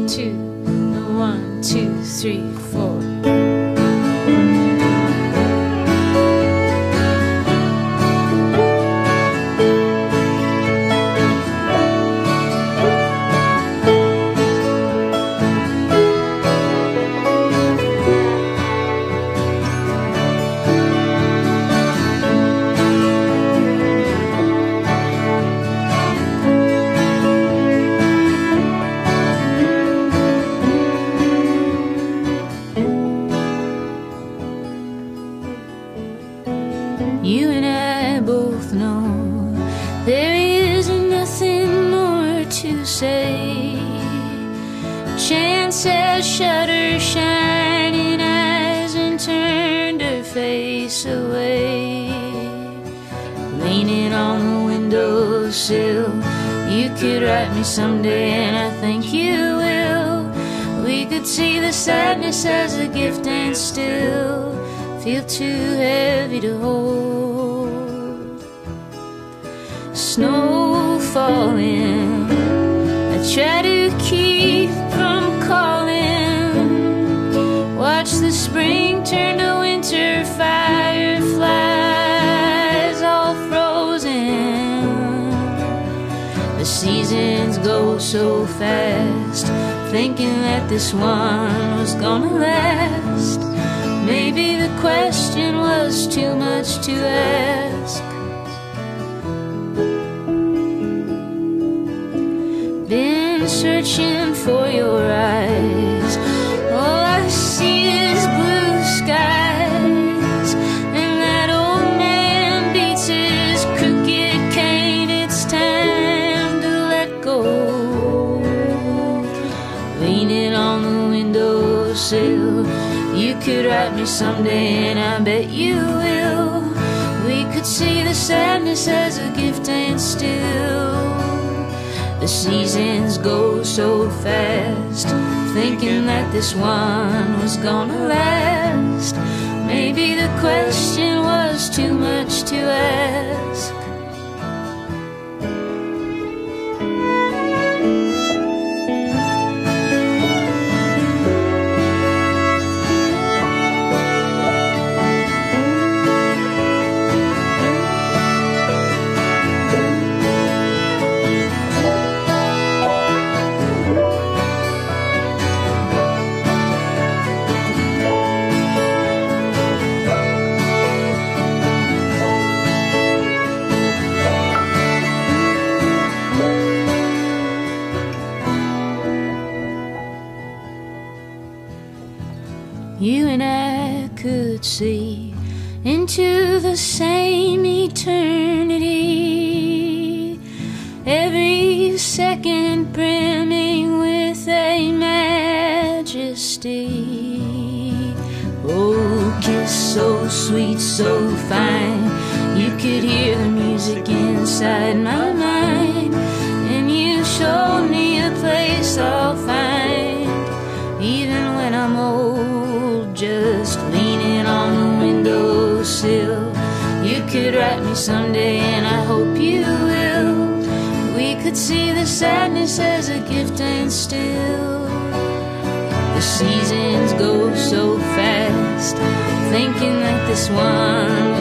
two, one, two, three, four. You and I both know there is nothing more to say. Chance has shut her shining eyes and turned her face away. Leaning on the windowsill, you could write me someday, and I think you will. We could see the sadness as a gift and still feel too heavy to hold. Snow falling, I try to keep from calling. Watch the spring turn to winter, fireflies all frozen. The seasons go so fast, thinking that this one was gonna last. Maybe the question was too much to ask. Been searching for your eyes, all I see is blue skies. And that old man beats his crooked cane, it's time to let go. Leaning on the windowsill, you could write me someday, and I bet you will. We could see the sadness as a gift and still the seasons go so fast, thinking that this one was gonna last. Maybe the question was too much to ask. You and I could see into the same eternity, every second brimming with a majesty. Oh, kiss so sweet, so fine, you could hear the music inside my mind. And you showed me a place I'll find, even when I'm old. Just leaning on the windowsill, you could write me someday, and I hope you will. We could see the sadness as a gift and still the seasons go so fast, thinking that this one